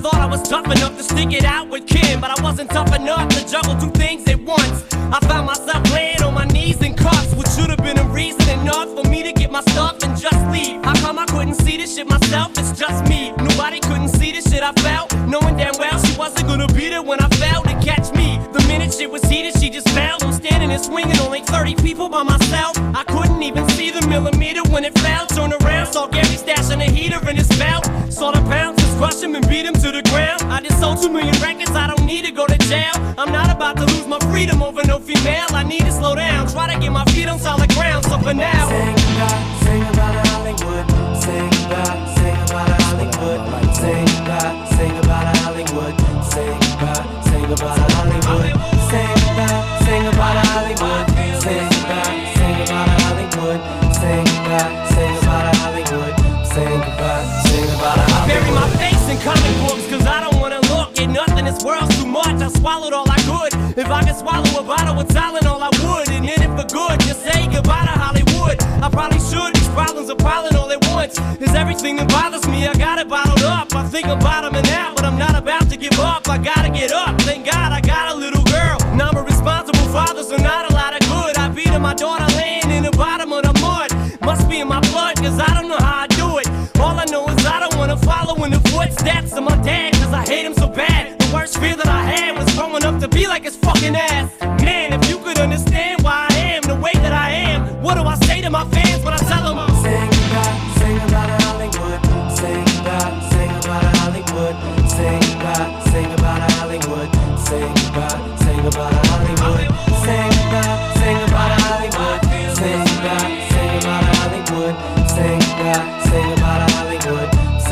thought I was tough enough to stick it out with Kim, but I wasn't tough enough to juggle two things at once. I found myself laying on my knees in cuffs, which should have been a reason enough for me to get my stuff and just leave. How come I couldn't see this shit myself? It's just me. Nobody couldn't see the shit I felt, knowing damn well she wasn't gonna be there when I fell to catch me. The minute shit was heated, she just fell. I'm standing and swinging, only 30 people by myself. I couldn't even see the millimeter when it fell. Turned around, saw Gary stashing a heater in his belt. Saw the bouncers crush him and beat him to the ground. I just sold 2 million records, I don't need to go to jail. I'm not about to lose my freedom over no female. I need to slow down, try to get my feet on solid ground. So for now, sing about Hollywood. Sing about Hollywood. Sing about Hollywood. Sing about Hollywood. Sing about Hollywood. Sing about Hollywood. Sing about Hollywood. Sing about Hollywood. I bury my face in comic books, cause I don't wanna look at nothing. This world's too much, I swallowed all I could. If I could swallow a bottle with Tylenol, I would. And in it for good, just say goodbye to Hollywood. I probably should, these problems are piling all at once. It's everything that bothers me, I got it bottled up. I think I'm bottoming out, but I'm not about to give up. I gotta get up, thank God I got a little girl. Now I'm a responsible father, so not a lot of good. I beat her, my daughter laying in the bottom of the mud. Must be in my blood, cause I don't know how I do it. All I know is I don't wanna follow in the footsteps of my dad, cause I hate him so bad. The worst fear that I had was growing up to be like his fucking ass. Man, if you could understand why I am the way that I am, what do I say to my fans when I tell them sing about Hollywood. Sing about Hollywood. Sing about Hollywood. Sing about Hollywood. Sing about Hollywood. Sing about Hollywood. Sing about Hollywood. Sing about Hollywood.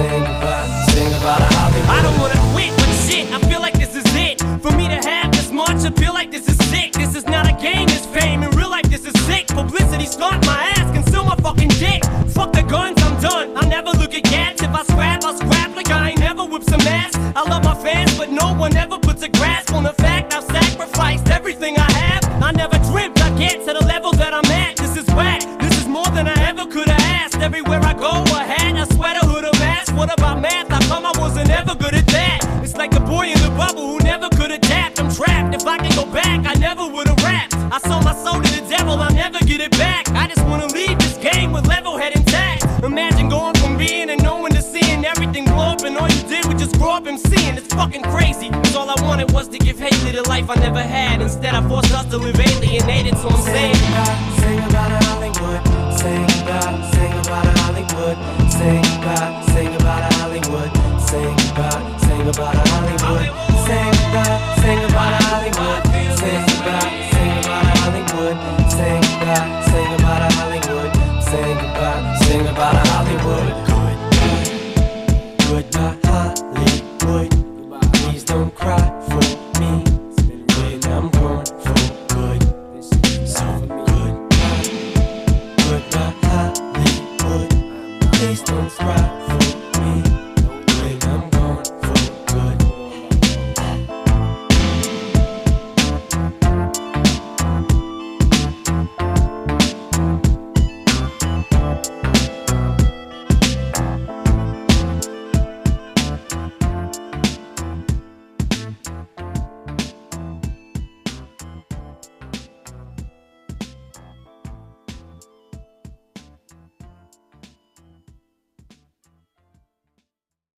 Sing about Hollywood. I don't wanna quit, but shit, I feel like this is it. For me to have this much, I feel like this is sick. This is not a game, this fame. In real life, this is sick. Publicity stunt my ass, conceal my fucking dick. Fuck the guns, I'm done. I'll never look at cats. If I scrap, I'll scrap like I ain't never whipped some ass. I love my fans, but no one ever puts a grasp on the fact I've sacrificed everything I have. I never dreamt I'd get to the level that I'm at. This is whack. This is more than I ever could have asked. Everywhere I go, a hat, a sweater, hood, a mask. What about math? How come I wasn't ever good at that? It's like the boy in the bubble who never could adapt. I'm trapped. If I could go back, I never would have rapped. I sold my soul to the devil, I'll never get it back. I just wanna leave this game with level head intact. Imagine going from being and knowing to seeing everything blow up, and all you did was just grow up and seeing. It's fucking crazy, cause all I wanted was to give Haley the life I never had. Instead I forced us to live alienated, so I'm saying sing about Hollywood. Sing about Hollywood. Sing about Hollywood. Sing about Hollywood. Sing about Hollywood. Sing about Hollywood. Sing about Hollywood. Sing about Hollywood. Goodbye Hollywood. Please don't cry for me when I'm gone for good. So good. Goodbye Hollywood. Please don't cry.